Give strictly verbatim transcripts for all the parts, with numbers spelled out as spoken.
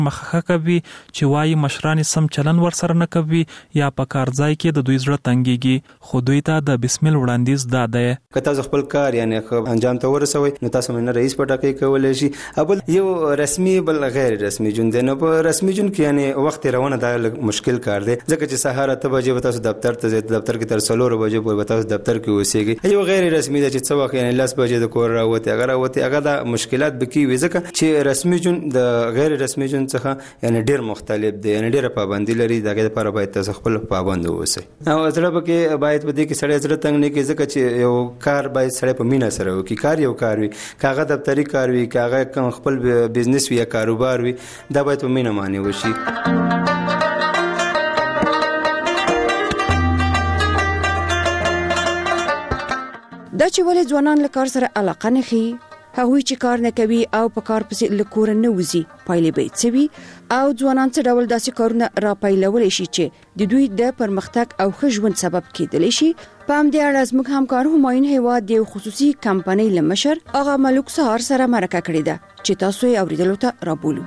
مخه کوي چې وایي مشران سم چلن ورسره نه کوي یا په کار ځای کې د دوی زړه تنګيږي، خو دوی ته د بسمل وړاندیز دا دی که تاسو خپل کار یعنی انجام ته ورسوي نو تاسو نه رئیس پټاکي کولای شي. ابل یو رسمي بل غیر رسمي جون دی. نو په رسمي جون کې یعنی وخت روانه دا مشکل کار دی ځکه چې سهار ته بجې تاسو دفتر ته ځئ، دفتر کې تر څلور بجې پورې تاسو دفتر کې اوسېږئ. یو غیر رسمي دی چې څه وخت یعنی لس بجې د کور راوته اگر راوته هغه د مشکلات بکی وي ځکه چې رسمي جون د غیر رسمي جون څخه یعنی ډیر مختلف دی، یعنی ډیره پابندي لري. دغه لپاره باید تاسو خپل پابند اوسئ او زړه پکې باید په دې کې سړی زړه تنګ نه کړي ځکه چې یو کار باید سړی په مینه سره وکړي. کار یو کار وي، کاغه دفتری کار وي، کاغه خپل بزنس وي یا کاروبار وي، دا باید په مینه معنی وشي. دا چې ولې ځوانان له کار سره علاقه نه ښيي، هغوی چې کار نه کوي او په کار پسې له کوره نه وځي، پایلې به څه وي او ځوانان څه ډول داسې کارونه راپیلولی شي چې د دوی د پرمختګ او ښه ژوند سبب کېدلی شي. په همدې اړه زموږ همکار همایون هیواد د یو خصوصي کمپنۍ له مشر آغا ملوک سهار سره مرکه کړې ده چې تاسو یې اورېدلو ته رابولو.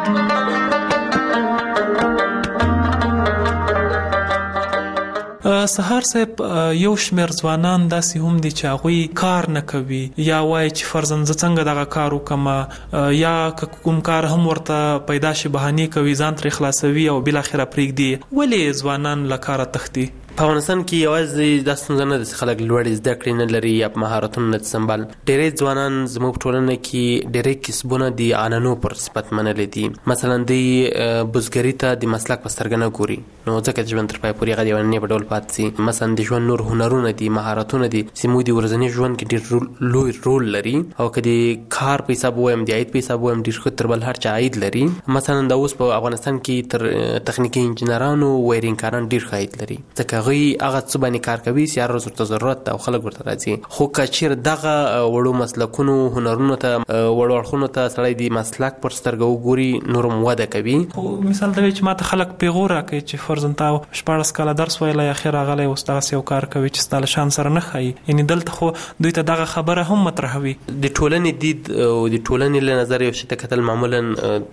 سهار صاحب، یو شمیر ځوانان داسې هم دي چې هغوی کار نه کوي یا وایي چې فرضاً زه څنګه دغه کار وکړم، یا کوم کار هم ورته پیدا شي بهانې کوي، ځان ترې خلاصوي او بالاخره پرېږدي. ولې ځوانان له کاره تښتي؟ په افغانستان کې یوازې دا ستونزه نه ده چې خلک لوړې زده کړې نه لري یا په مهارتونو نه سمبال. ډېری ځوانان زموږ په ټولنه کې ډېری کسبونه د عنعنو پر صفت منلي دي. مثلا دوی بزګري ته د مسلک په سترګه نه ګوري، نو ځکه چې ژوند تر پایه پورې هغه د عنعنې په ډول پاتې سي. مثلا د ژوند نور هنرونه دي، مهارتونه دي چې موږ د ورځني ژوند کې ډېر لوی رول لري او که د کار په حساب ووایم، د عاید په حساب ووایم، ډېر ښه تر بل هر چا عاید لري. مثلا دا اوس په افغانستان کې تر تخنیکي انجینرانو وایرینګ کاران ډېر ښه عاید لري ځکه هغوی هغه څه باندې کار کوي چې هر ورځ ورته ضرورت او خلک ورته راځي. خو که چېرې دغه وړو مسلکونو هنرونو ته وړو اړخونو ته سړی د مسلک پر سترګه وګوري، نور هم وده کوي. خو مثال دا وي چې ماته خلک پیغور راکوي چې فرضاً تا شپاړس کاله درس ویلی، اخر راغلی اوس دغسې یو کار کوي چې ستا له شان سره نه ښایي. یعنې دلته خو دوی ته دغه خبره هم مطرحوي. د ټولنې دید او د ټولنې له نظر یو شي ته کتل معمولا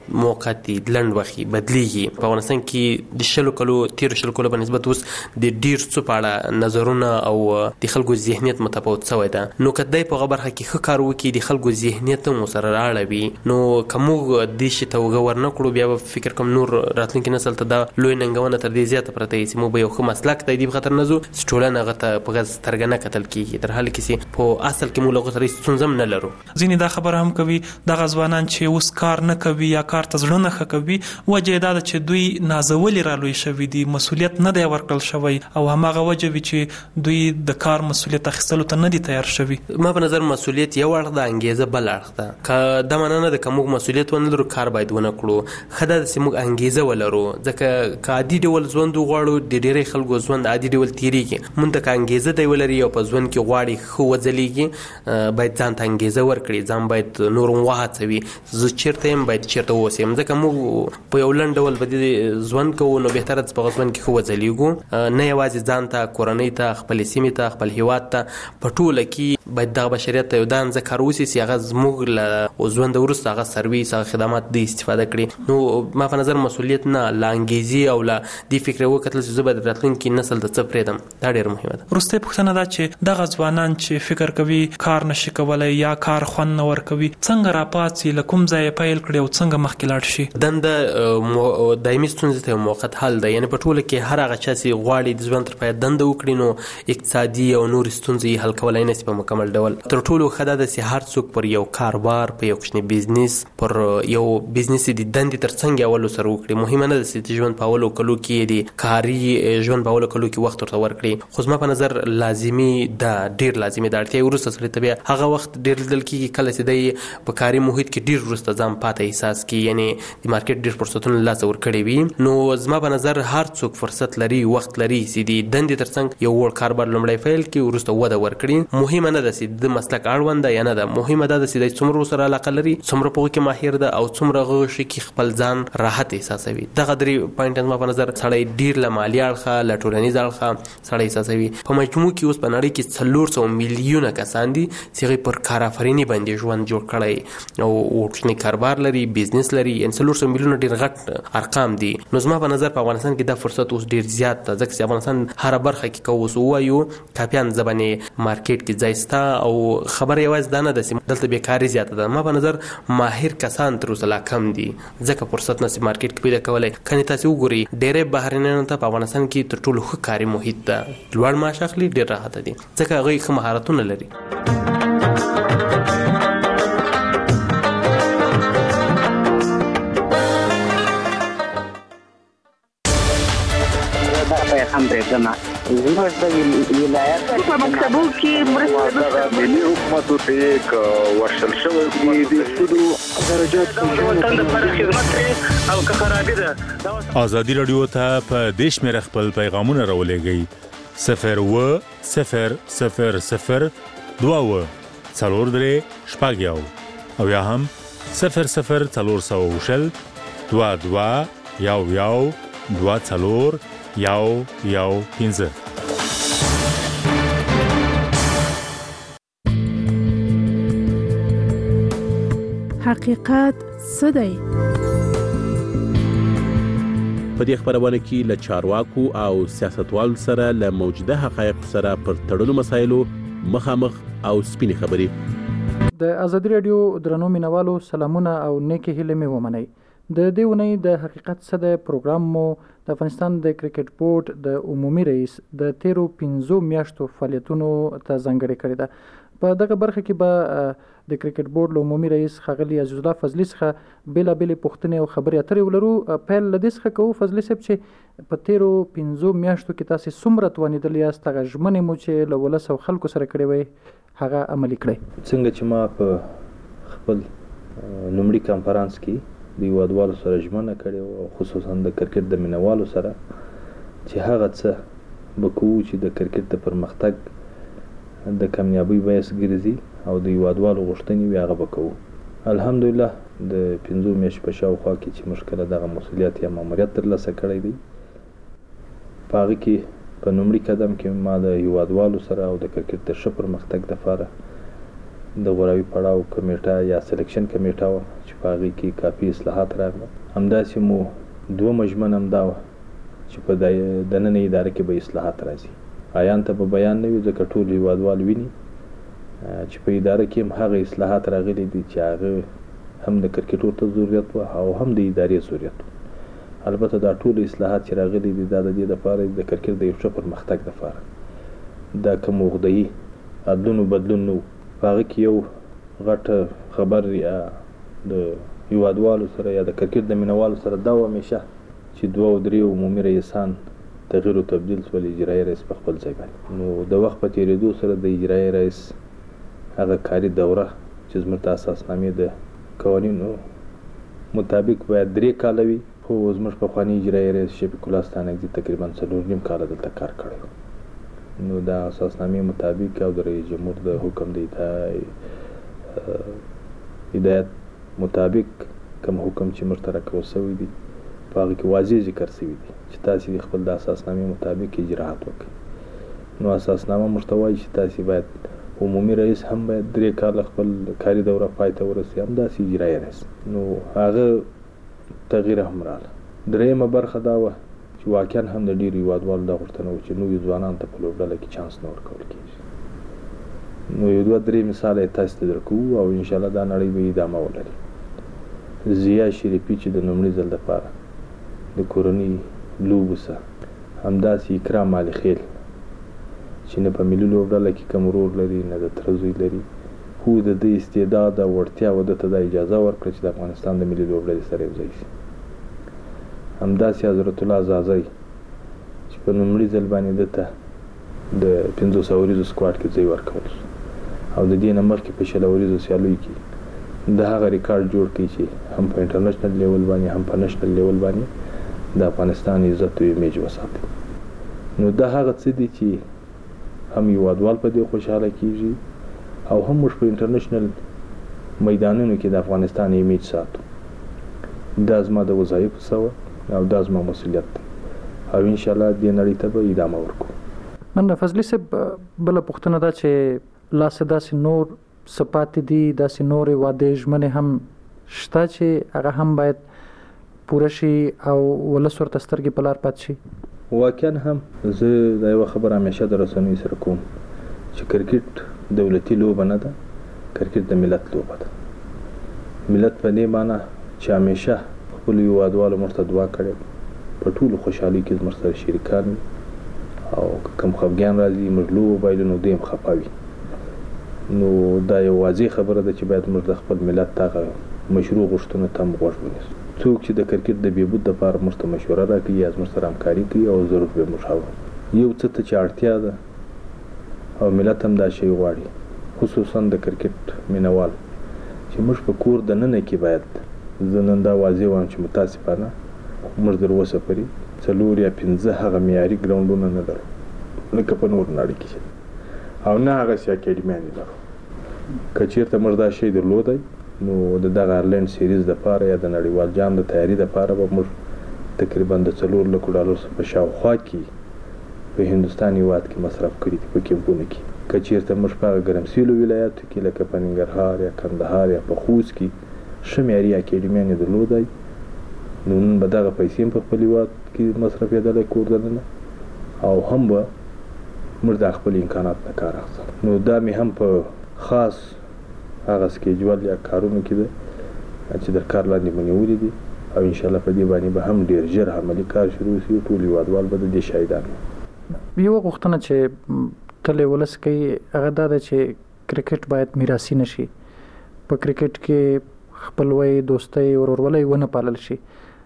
موقتي لنډ وخت بدلیږي. په افغانستان کې د شلو کلو تېرو شلو کلو په نسبت اوس د ډېر څه په اړه نظرونه او د خلکو ذهنیت متفاوت شوی ده. نو که دی په هغه برخه کې ښه کار وکړي، د خلکو ذهنیت هم ورسره رااړوي، نو که موږ دې شي ته اوږه ورنه کړو، بیا به فکر کوم نور راتلونکي نسل ته دا لوی ننګونه تر دې زیاته پرته وي چې موږ به یو ښه مسلک ته دې په خاطر نه ځو چې ټولنه هغه ته په غږ سترګه نه کتل کېږي، تر حاله کې چې په اصل کې موږ له هغو سره هېڅ ستونزه هم نه لرو. ځینې دا خبره هم کوي دغه ځوانان چې اوس کار نه کوي یا کار ته زړه نه ښه کوي، وجه یې دا ده چې دوی نازولي رالوی شوي دي، مسؤلیت نه دی ورکړل شوی او هماغه وجه وي چې دوی د کار مسؤلیت اخیستلو ته نه دي تیار شوي. ما په نظر مسؤلیت یو اړخ ده، انګیزه بل اړخ ده. که دا معنا نه ده که موږ مسؤلیت ونه لرو کار باید ونه کړو، ښه ده چې موږ انګیزه ولرو. ځکه که عادي ډول ژوند وغواړو، د ډېری خلکو ژوند عادي ډول تېرېږي. موږ ته که انګیزه دی ولري او په ژوند کې غواړي ښه وځلېږي، باید ځان ته انګیزه ورکړي، ځان باید نور هم وهڅوي. زه چېرته یم باید چېرته واوسم، ځکه موږ په یو لنډ ډول به دې ژوند کوو، نو بهتره ده چې په هغه ژوند کې ښه وځلېږو، نه یوازې ځان ته، کورنۍ ته، خپلې سیمې ته، خپل هیواد ته، په ټوله کې باید دغه بشریت ته یو دا اندازه کار وشي چې هغه زموږ له ژونده وروسته هغه سرویس، هغه خدمات دوی استفاده کړي. نو ما په نظر مسؤلیت نه، له انګیزې او له دې فکر وکتل چې زه به د راتلونکي نسل ته څه پرېږدم، دا ډېره مهمه ده. وروستۍ پوښتنه دا چې دغه ځوانان چې فکر کوي کار نشي کولی یا کار خوند نه ورکوي، څنګه راپاڅي، له کوم ځایه پیل کړي او څنګه مخکې لاړ شي؟ دنده دایمي ستونزې ته یو موقت حل ده. یعنې په ټوله کې هر هغه چا چې غواړي د ژوند تر پایه دنده وکړي، نو اقتصادي او نور ستونزې حل کولی نه شي په مکمل ډول. تر ټولو ښه دا ده چې هر څوک پر یو کاروبار، په یو کوچني بزنس، پر یو بزنس د دندې تر څنګ اولو سره وکړي. مهمه نه ده چې د ژوند په اولو کلو کې د کاري ژوند په اولو کلو کې وخت ورته ورکړي، خو زما په نظر لازمي ده، ډېر لازمي ده. اړتیا وروسته سړي ته بیا هغه وخت ډېر لیدل کېږي کله چې دی په کاري محیط کې ډېر وروسته ځان پاته احساس کړي، یعنې د مارکېټ ډېر فرصتونه له لاسه ورکړي وي. نو زما په نظر هر څوک فرصت لري، وخت لري چې چې د دندې ترڅنګ یو وړ کاروبار لومړی پیل کړي وروسته وده ورکړي. مهمه نه ده چې د مسلک اړوند یا نه ده، مهمه ده چې د څومره سره علاقه لري، څومره په کې ماهر ده او څومره غوښي کې خپل ځان راحت احساسوي. دغه درې پوینټ ما په نظر سړی ډیر له مالی اړخه له ټولنیز اړخه سړی احساسوي. په مجموع کې اوس په نړۍ کې څلور سوه میلیونه کسان دي چې هغوی پر کارآفریني باندې ژوند جوړ کړی او کوچنی کاروبار لري، بزنس لري. یعنې څلور سوه میلیونه ډېر غټ ارقام دي. نو زما په نظر په افغانستان کې دا فرصت اوس ډېر زیات ده، ځکه چې افغانستان هره برخه کې که اوس ووایو کاپیان زبانې مارکیټ کې ځای شته او خبره یوازې دا نه ده چې دلته بیکاري زیاته ده. ما په نظر ماهر کسان تر اوسه لا کم دي، ځکه فرصت نشي مارکیټ کې پیدا کولی. کنې تاسې وګورئ ډېری بهرنیانو ته په افغانستان کې تر ټولو ښه کاري محیط ده، لوړ معاش اخلي، ډېر راحته دي، ځکه هغوی ښه مهارتونه لري. هم برېښنا زموږ د ولایت په مکتبو کې مرسته ملي حکومت ته یک ورشل شوی دی د سودو درجات وطن لپاره خدمت او که خرابې ده. ازادي رادیو ته په دیش مې خپل پیغامونه راولېږئ صفر و صفر صفر صفر دوه و څلور درې شپږ یو او یا هم صفر صفر څلور سوه شل دوه دوه یو یو دوه څلور یو یو پنځه. حقیقت څه دی؟ په دې خبرونه کې له چارواکو او سیاستوالو سره له موجوده حقایق سره پر تړلو مسایلو مخامخ او سپینې خبرې. د ازادي رادیو درنو مینوالو سلامونه او نیکی هیلې مې ومنئ. د دې ونې د حقیقت څه دی پروګرام مو د افغانستان د کرکټ بورډ د عمومي رئیس د تیرو پنځو میاشتو فعالیتونو ته ځانګړې کړې ده. په دغه برخه کې به د کرکټ بورډ له عمومي رئیس ښاغلي عزیز الله فضلي څخه بېلابېلې پوښتنې او خبرې اترې ولرو. پیل له دې څخه کوو فضلي صاحب چې په تیرو پنځو میاشتو کې تاسې څومره توانېدلي یاست هغه ژمنې مو چې له ولس او خلکو سره کړې وئ هغه عملي کړئ؟ څنګه چې ما په خپل لومړي کنفرانس کې د هیوادوالو سره ژمنه کړې او خصوصا د کرکټ د مینوالو سره چې هغه څه به کوو چې د کرکټ د پرمختګ د کامیابی باعث ګرځي او د هیوادوالو غوښتنې وي هغه به کوو. الحمدلله د پنځو میاشتو په شاوخوا کې چې موږ کله دغه مسؤلیت یا ماموریت ترلاسه کړی دی په هغه کې په لومړي قدم کې ما د هیوادوالو سره او د کرکټ د ښه پرمختګ دپاره د غوراوي پړاو کمیټه یا سلیکشن کمیټه وه چې په هغې کې کافي اصلاحات راغله. همداسې مو دومه ژمنه هم دا وه چې په دننه اداره کې به اصلاحات راځي. عیان ته به بیان نه وي ځکه ټول هیوادوال ویني چې په اداره کې هم هغه اصلاحات راغلي دي چې هغه هم د کرکټ ورته ضرورت وه او هم د ادارې ضرورت وه. البته دا ټول اصلاحات چې راغلي دي دا د دې دپاره د کرکټ د یو ښه پرمختګ دپاره دا کوم عقدهیي عدلون و بدلون نه و. په هغه کې یو غټ خبر یا د هیوادوالو سره یا د کرکټ د مینوالو سره دا و همیشه چې دوه او درې عمومي رئیسان تغییر او تبدیل شول، اجرایي رئیس په خپل ځای باندې. نو د وخت په تېرېدو سره د اجرایي رئیس هغه کاري دوره چې زموږ د اساسنامې د قوانینو مطابق باید درې کاله وي، خو زموږ پخواني اجرایي رئیس شفیق الله ستانکزي تقریبا څلور نیم کاله دلته کار کړی. نو د اساسنامې مطابق او د رئیس جمهور د حکم د هدایت مطابق کوم حکم چې موږ ته راکول شوی دی په هغه کې واضح ذکر شوي دي چې تاسې خپل د اساسنامې مطابق اجراحات وکړئ. نو اساسنامه موږ ته وایي چې تاسې باید عمومي رئیس هم باید درې کاله خپل کاري دوره پای ته ورسوي، همداسې اجرایي رئیس. نو هغه تغییر هم راغله. درېیمه برخه دا وه چې واقعا هم د ډېرو هیوادوالو دا غوښتنه وه چې نویو ځوانانو ته په لوبډله کې چانس نه ورکول کېږي. نو یو دوه درې مثاله یې تاسې ته درکوو او انشاءالله دا نړۍ به ادامه ولري. ضیا شریفي چې د لومړي ځل دپاره د کورنۍ لوبو سره، همداسې اکرام علي خیل چې نه په ملي لوبډله کې کوم رول لري نه د تره زوی لري، خو د دې استعداد او وړتیا و ده ته دا اجازه ورکړه چې د افغانستان د ملي لوبډلې سره یو ځای شي. همداسې حضرت الله زازی چې په لومړي ځل باندې ده ته د پنځوس اوریزو سکواډ کې ځای ورکول شو او د دې نه مخکې په شل اوریزو سیالیو کې د هغه ریکارډ جوړ کړي چې هم په انټرنیشنل لیول باندې هم په نېشنل لیول باندې د افغانستان عزت او ایمیج وساتي. نو دا هغه څه دي چې هم هیوادوال په دې خوشحاله کیږي او هم موږ په انټرنیشنل میدانونو کې د افغانستان ایمیج ساتو. دا زما د وظایفو سوه او دا زما مسؤلیت دی او انشاءالله دې نړۍ ته به ادامه ورکړو. من فضلي صاحب بله پوښتنه ده چې لا څه داسې نور څه پاتې دي، داسې نورې وعدې ژمنې هم شته چې هغه هم باید پوره شي او ولس ورته سترګې په لار پاتې شي؟ واقعا هم زه دا یوه خبره همیشه د رسنیو سره کوم چې کرکټ دولتي لوبه نه ده، کرکټ د ملت لوبه ده. ملت په دې معنی چې همیشه خپلو هیوادوالو موږ ته دعا کړې په ټولو خوشحالۍ کې زموږ سره شریکان وي او کم خفګان راځي موږ لوبه بایلو نو دوی هم خفه وي. نو دا یو واضح خبره ده چې باید موږ د خپل ملت هغه مشروع غوښتنو ته هم غوږ ونیسو. څوک چې د کرکټ د بهبود دپاره موږ ته مشوره راکوي یا زموږ سره همکاري کوي او ضرور به موږ هغه یو څه ته چې اړتیا ده او ملت هم دا شی غواړي، خصوصا د کرکټ مینوال چې موږ په کور دننه کې باید زه نن دا واضح وایم چې متاسفانه موږ تر اوسه پورې څلور یا پنځه هغه معیاري ګراونډونه نه لرو لکه په نورو نړۍ کې چې او نه هغسې اکیډمیانې لرو. که چېرته موږ دا شی درلودی نو د دغه آیرلینډ سیریز دپاره یا د نړیوال جام د تیاري دپاره به موږ تقریبا د څلور لکو ډالرو په شاوخوا کې په هندوستان هېواد کې مصرف کړي دي په کیمپونو کې. که چېرته موږ په هغه ګرمسیلو ولایاتو کې لکه په ننګرهار یا کندهار یا په خوست کې ښه معیاري اکیډمیانې درلودی نو نن به دغه پیسې هم په خپل هېواد کې مصرفېدلی کور دننه او هم به موږ د خپل امکانات نه کار اخیستل. نو دا مې هم په خاص هغه سکیجول یا کارونو کې ده چې در کار لاندې مو نیولي دي او انشاءالله په دې باندې به هم ډېر ژر عملي کار شروع شي. ټول هېوادوال به د دې شاهدان وي. یوه غوښتنه چې تل ولس کوي هغه دا ده چې کرکټ باید میراثي نه شي، په کرکټ کې خپلوۍ، دوستۍ، ورورولۍ ونه پالل شي.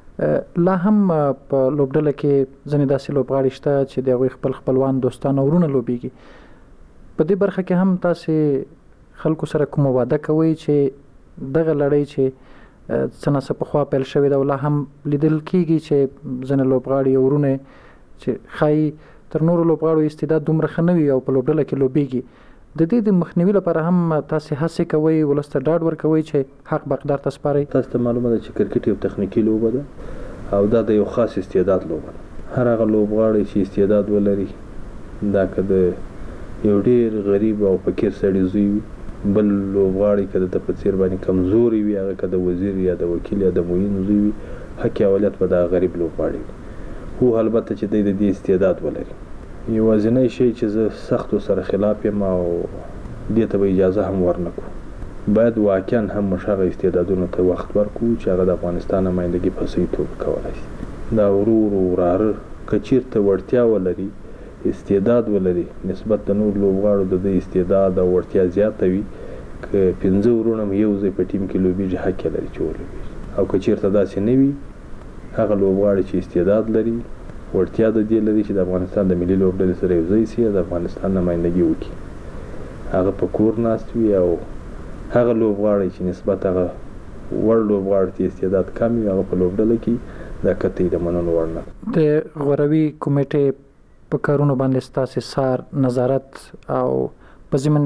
لا هم په لوبډله کې ځینې داسې لوبغاړي شته چې د هغوی خپل خپلوان، دوستان او ورونه لوبیږي. په دې برخه کې هم تاسې خلکو سره کومه وعده کوئ چې دغه لړۍ چې څه ناڅه پخوا پیل شوې ده او لا هم لیدل کېږي چې ځینې لوبغاړي او ورونه چې ښایي تر نورو لوبغاړو استعداد دومره ښه نه وي او په لوبډله کې لوبیږي، د دې د مخنیوي لپاره هم تاسې هڅې کوئ، ولس ته ډاډ ورکوئ چې حق به حقدار ته سپارئ؟ تاسو ته معلومه ده چې کرکټ یو تخنیکي لوبه ده او دا د یو خاص استعداد لوبه ده. هر هغه لوبغاړی چې استعداد ولري، دا که د یو ډېر غریب او فقیر سړي زوی وي، بل لوبغاړی که د ده په څېر باندې کمزوری وي، هغه که د وزیر یا د وکیل یا د معین زوی وي، حق اولت به دغه غریب لوبغاړی وي. خو البته چې دی د دې استعداد ولري. یوازینی شی چې زه سختو سره خلاف یم او دې ته به اجازه هم ورنه کړو، باید واقعا هم موږ هغه استعدادونو ته وخت ورکړو چې هغه د افغانستان نمایندګي په صحیح توګه کولی شي. دا ورور وراره که چېرته وړتیا ولري، استعداد ولري، نسبت د نور لوبغاړو د دې استعداد او وړتیا زیاته وي، که پنځه ورونه هم یو ځای په ټیم کې لوبېږي حق یې لري چې ولوبېږي. او که چېرته داسې نه وي، هغه لوبغاړي چې استعداد لري، وړتیا د دې لري چې د افغانستان د ملي لوبډلې سره یو ځای شي، د افغانستان نمایندګي وکړي، هغه په کور ناست وي. او هغه لوبغاړی چې نسبت هغه وړ لوبغاړي ته استعداد کم وي، هغه په لوبډله کې دا قطعي د منلو وړ نه. د غوروي کمیټې په کارونو باندې ستاسې سار، نظارت او په ضمن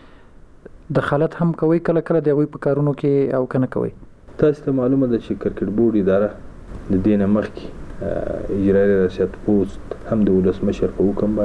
کې دخالت هم کوئ کله کله د هغوی په کارونو کې او که نه کوئ؟ تاسو ته معلومه ده چې کرکټ بورډ اداره د دې نه مخکې اجرایي ریاست پوسټ هم د ولسمشر په حکم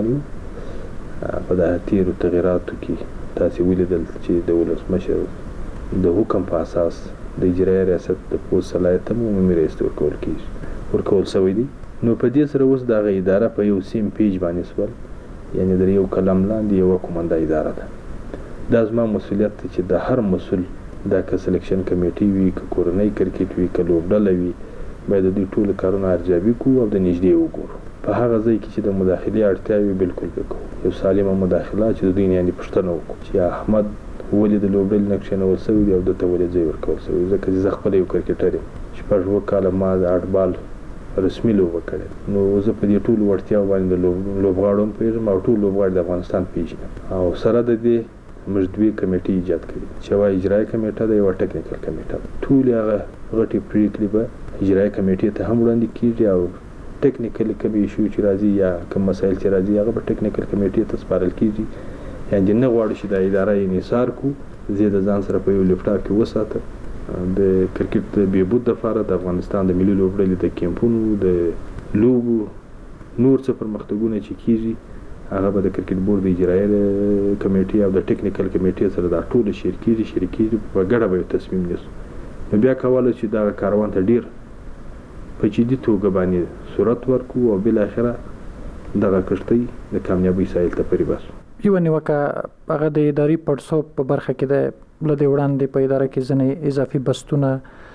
باندې په دغه تېرو تغیراتو کې تاسې ولیدل چې د ولسمشر د حکم په اساس د اجرایي ریاست د پوسټ صلاحیت هم عمومي رئیس ته ورکول کېږي ورکول شوی دی. نو په دې سره اوس دغه اداره په یو سیم پیج باندې سول، یعنې د یو قلم لاندې یوه کومنده اداره ده. دا زما مسؤلیت دی چې د هر مسؤل، دا که سلیکشن کمیټي وي، که کورنۍ کرکټ وي، که لوبډله وي، باید د دوی ټولو کارونه ارزیابي کړو او د نږدې وګورو. په هغه ځای کې چې د مداخلې اړتیا وي بالکل به کوو، یو سالمه مداخله چې د دوی نه یعنې پوښتنه وکړو چې احمد ولې د لوبډلې نه کښېنول شوی دی او ده ته ولې ځای ورکول شوی. ځکه چې زه خپله یو کرکټر یم، شپږ اووه کاله ما د هټبال رسمي لوبه کړې، نو زه په دې ټولو وړتیاو باندې د لوبغاړو هم پوهېږم او ټول لوبغاړي د افغانستان پېژنم. او سره د دې موږ دوې کمیټې ایجاد کړي چې یوه اجرایي کمیټه ده، یوه ټکنیکل کمیټه ده. ټولې هغه غټې پرېکړې به اجرایي کمیټې ته هم وړاندې کېږي او ټیکنیکل کوم ایشو چې راځي یا کوم مسایل چې راځي هغه په ټیکنیکل کمیټې ته سپارل کیږي. یعنې نه غواړي چې دا اداره یې انحصار کړو، زه د ځان سره په یو لیپټاپ کې وساته. د کرکټ د بهبود لپاره د افغانستان د ملي لوبډلې د کیمپونو د لوبو نور څه پرمختګونه چې کیږي هغه به د کرکټ بورډ د اجرایي کمیټې او د ټیکنیکل کمیټې سره دا ټول شیر کیږي شیر کیږي په ګډه به یو تصمیم نیسو. نو بیا کولی چې دا کاروان ته ډیر په جدي توګه باندې صورت ورکړو او بالاخره دغه کښتۍ د کامیابۍ ساحل ته پرې باسو. یوه نیوکه هغه د اداري پړسوب په برخه کې ده. له دې وړاندې په اداره کې ځینې اضافي بستونه،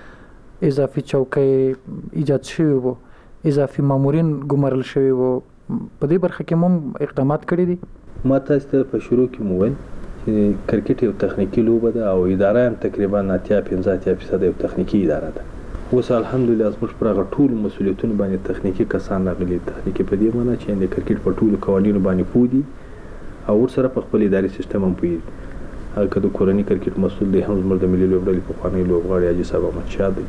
اضافي چوکۍ ایجاد شوي وو، اضافي مامورین ګمارل شوي وو. په دې برخه کې هم اقدامات کړي دي. ما تاسو ته په شروع کې مو ویل چې کرکټ یو تخنیکي لوبه ده او اداره هم تقریبا اتیا پنځه اتیا فیصد یو تخنیکي اداره ده. اوس الحمدلله زموږ پر هغه ټول مسؤلیتونو باندې تخنیکي کسان راغلي. تخنیکي په دې معنی چې د کرکټ په ټولو قوانینو باندې پوه دي او ورسره په خپل اداري سیستم هم پوهېږي. هغه که د کورني کرکټ مسؤل دی هم زموږ د ملي لوبډلې پخوانی لوبغاړی حاجي صاحب احمدشاه دی،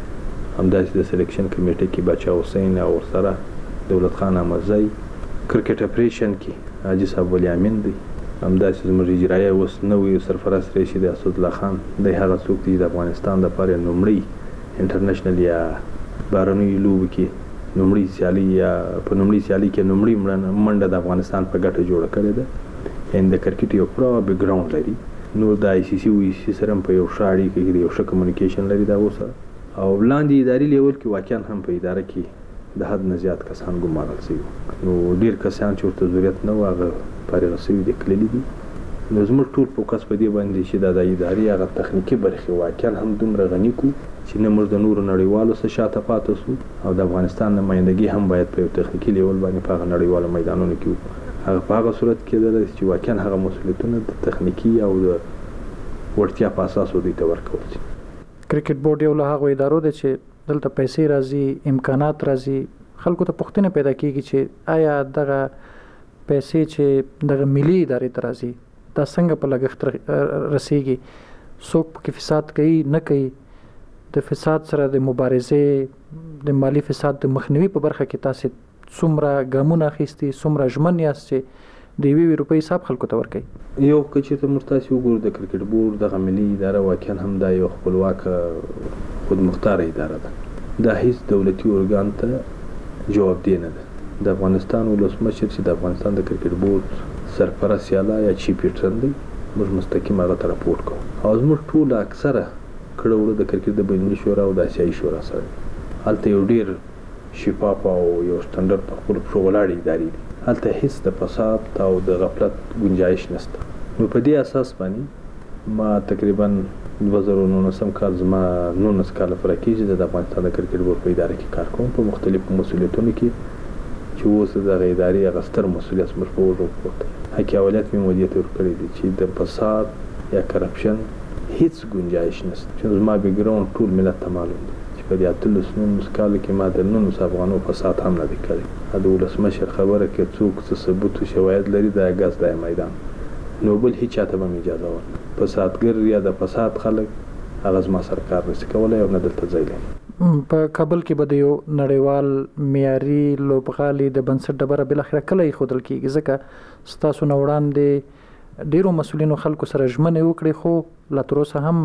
همداسې د سلیکشن کمیټې کې باچا حسین او ورسره دولت خان احمدزی، کرکټ اپریشن کې حاجي صاحب ولی امین دی، همداسې زموږ اجرایه اوس نوی سرفرست رئیس دی اسدالله خان دی. هغه څوک دی د افغانستان لپاره لومړی انټرنیشنل یا بهرنیو لوبو کې لومړی سیالي یا په لومړۍ سیالي کې لومړۍ منډه د افغانستان په ګټه جوړه کړې ده. یعنې د کرکټ یو پوره بیکګراوند لري. نو د آی سی سی او ای سی سره هم په یو ښه اړیکه کې یو ښه کمیونیکیشن لري د هغو سره. او لاندې اداري لیول کې واقعا هم په اداره کې د حد نه زیات کسان ګمارل شوي. نو ډېر کسان چې ورته ضرورت نه و هغه فارغه شوي دي، تللي دي. نو زموږ ټول فوکس په دې باندې چې دا د ادارې هغه تخنیکي برخې واقعا هم دومره غني کړو چې نه موږ د نورو نړیوالو څخه شاته پاتې شو او د افغانستان نمایندګي هم باید په یو تخنیکي لیول باندې په هغه نړیوالو میدانونو کې وکړو. هغه په هغه صورت کېدلی چې واقعا هغه مسؤلیتونه د تخنیکي او د وړتیا په اساس دوی ته ورکول شي. کرکټ بورډ یو له هغو ادارو دی چې دلته پیسې راځي، امکانات راځي. خلکو ته پوښتنه پیدا کېږي چې آیا دغه پیسې چې دغه ملي ادارې ته راځي دا څنګه په لګښت رسیږي؟ څوک پکې فساد کوي نه کوي؟ د فساد سره د مبارزې د مالی فساد د مخنیوي په برخه کې تاسې څومره ګامونه اخیستي، څومره ژمن یاست چې د یوې یوې روپۍ حساب خلکو ته ورکوي؟ یو که چېرته موږ تاسې وګورو د کرکټ بورډ دغه ملي اداره واقعا هم دا یو خپلواکه خودمختاره اداره ده. دا هیڅ دولتي ارګان ته جوابدې نه ده. د افغانستان ولسمشر چې د افغانستان د کرکټ بورډ سرپرست یاله یا چیف پیټرن دی، موږ مستقیم هغه ته راپورټ کوو. او زموږ ټوله اکثره کړه وړه د کرکټ د بینالمللي شورا او د اسیایي شورا سره. هلته یو ډېر شفاف او یو سټنډرډ په خپلو پښو ولاړې ادارې دي. هلته هیڅ د فساد او د غفلت ګنجایش نشته. نو په دې اساس باندې ما تقریبا دوه زره نولسم کال زما نولس کاله پوره کېږي د افغانستان د کرکټ بورډ په اداره کې کار کوم په مختلفو مسؤلیتونو کې چې اوس دغه ادارې هغه ستر مسؤلیت زموږ په اوږو پروت. حقیقي اولت مې مدیریت ورکړی دی چې د فساد یا کرپشن هیڅ ګنجایش نشته. چې زما بیکګراوند ټول ملت ته معلوم دی چې په دې اتلس نولس کالو کې ما د نولس افغانو فساد هم نه دی کړی. د ولسمشر خبره کې څوک څه ثبوت او شواهد لري دا ګز دی میدان. نو بل هیڅ چاته به مې اجازه ورنه فسادګر یا د فساد خلک هغه زما سره کار نشي کولی او نه دلته ځای لري. په کابل کې به د یو نړیوال معیاري لوبغالي د بنسټ ډبره بالاخره کله ایښودل کېږي؟ ځکه ستاسو نه وړاندې ډېرو مسؤلینو خلکو سره ژمنې وکړې خو لا تر اوسه هم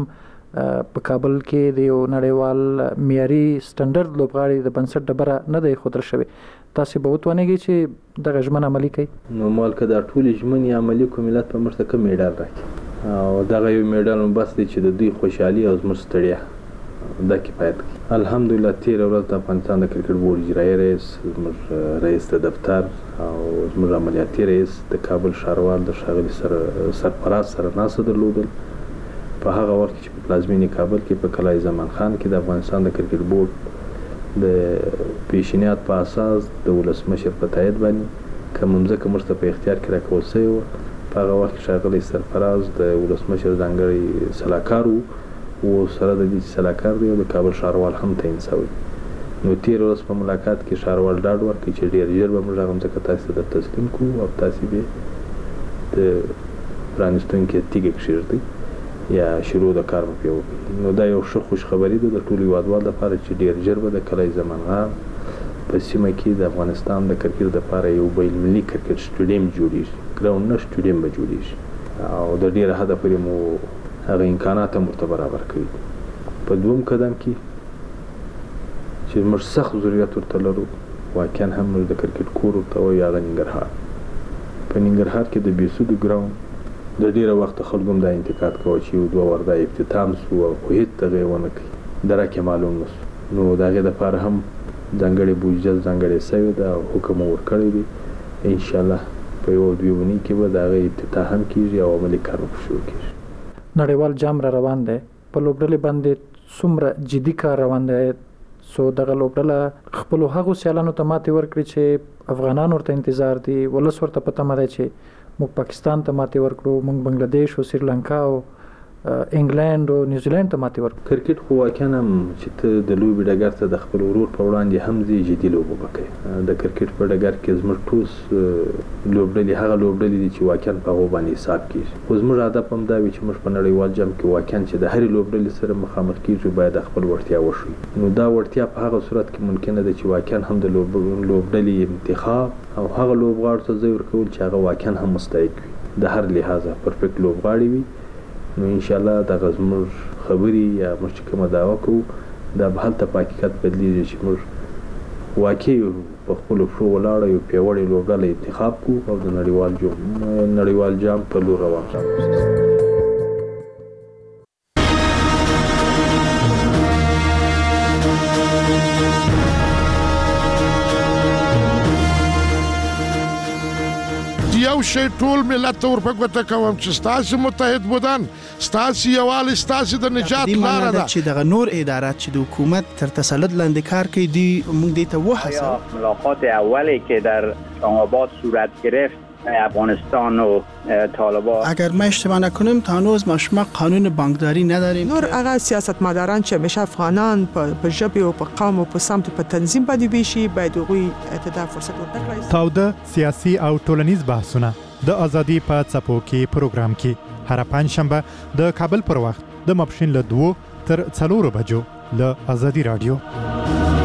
په کابل کې د یو نړیوال معیاري سټنډرډ لوبغاړي د بنسټ ډبره نه ده ایښودل شوې. تاسې به وتوانېږئ چې دغه ژمنه عملي کړئ؟ نو مال که دا ټولې ژمنې عملي کړو ملت به موږ ته کوم میډال راکړي؟ او دغه یو میډال مو بس دی چې د دوی خوشحالي او زموږ ستړیا دا کفایت کوي. الحمدلله تېره ورځ د افغانستان د کرکټ بورډ اجرایي رئیس، زموږ رئیس د دفتر او زموږ عملیاتي رئیس د کابل ښاروال د ښاغلي سرفراز سره ناسته درلودل. په هغه وخت کې چې په پلازمینې کابل کې په کلای زمان خان کې د افغانستان د کرکټ بورډ د پیشنهاد په اساس د ولسمشر په تایید باندې کوم ځمکه موږ ته په اختیار کې راکول شوې وه. په هغه وخت کې ښاغلی سرفراز د ولسمشر ځانګړی سلاکار و او سره د دې سلاکار دی او د کابل ښاروال هم تعین شوی. نو تېره ورځ په ملاقات کې ښاروال ډاډ ورکړي چې ډېر ژر به موږ هغه ځمکه تاسې ته در تسلیم کړو او تاسې به د پرانیستونکې تیږې کښېږدئ یا شروع د کار به پرې وکړي. نو دا یو ښه خوشخبري ده د ټولو هېوادوالو لپاره چې ډېر ژر به د کلای زمان خان په سیمه کې د افغانستان د کرکټ لپاره یو بین المللي کرکټ سټیډیم جوړیږي، ګراوند نه سټیډیم به جوړیږي او د ډیره حده پورې مو هغه امکانات هم ورته برابر کړي. په دوم قدم کې چې موږ سخت ضرورت ورته لرو واقعا هم موږ د کرکټ کور ورته وایو هغه ننګرهار. په ننګرهار کې د بېسودو ګراوند د ډیره وخت خلکو هم دا انتقاد کوه چې یو دوه ورده افتتام سو او خو هېڅ دغه یې ونه کړي، درک یې معلوم نه سو. نو د هغې دپاره هم ځانګړې بودجه ځانګړې سوې ده او حکم یې ورکړی دی. انشاءالله په یوه دوې اونۍ کې به د هغې افتتاح هم کېږي او عملي کار به شروع کېږي. نړیوال جام را روان دی، په لوبډلې باندې څومره جدي کار روان دی؟ سو دغه لوبډله خپلو هغو سیالانو ته ماتې ورکړي چې افغانان ورته انتظار دي، ولس ورته په تمه دی چې موږ پاکستان ته ماتې ورکړو، موږ بنګلادیش او سریلانکا او انګلند او نیوزیلند ته ماتې ورکړو. کرکټ خو واقعا هم چې ته د لوبې ډګر ته د خپل ورور په وړاندې هم ځې جدي لوبه به کوې. د کرکټ په ډګر کې زموږ ټول لوبډلې هغه لوبډلې دي چې واقعا په هغو باندې حساب کېږي. خو زموږ هدف هم دا وي چې موږ په نړیوال جام کې واقعا چې د هرې لوبډلې سره مخامخ کېږو باید خپل وړتیا وښیو. نو دا وړتیا په هغه صورت کې ممکنه ده چې واقعا هم د لوبډلې انتخاب او هغه لوبغاړو ته ځای ورکول چې هغه واقعا هم مستحق وي، د هر لحاظه پرفیکټ لوبغاړي وي. نو انشاءالله دغه زموږ خبرې یا موږ چې کومه دعوه کوو دا به هلته په حقیقت بدلیږي چې موږ واقعي په خپلو پښو ولاړه یو پیاوړې لوبډله انتخاب کړو او د نړیوال جام نړیوال جام په لور روان شو. یو شی ټول ملت ته ورپګوته کوم چې ستاسې متحد بودن، ستاسې یووالی ستاسې د نجات لاره ده. چې دغه نور ادارات چې د حکومت تر تسلط لاندې کار کوي دی موږ دې ته وهڅوو. ملاقات اولی که در اسلام‌آباد صورت گرفت افغانستان و طالبان، اگر ما اشتباه نکنیم تا هنوز ما شما قانون بانکداری نداریم. نور هغه سیاستمداران چې همیشه افغانان په ژبه او په قوم او په سمت په تنظیم باندې ویشي باید هغوی ته فرصت ورکړي. تاوده سیاسي او ټولنیز بحثونه د ازادي په څپو کې پروګرام کې هر پنځشنبه د کابل پر وخت د ماپښین له دوو تر څلورو بجو له ازادي رادیو.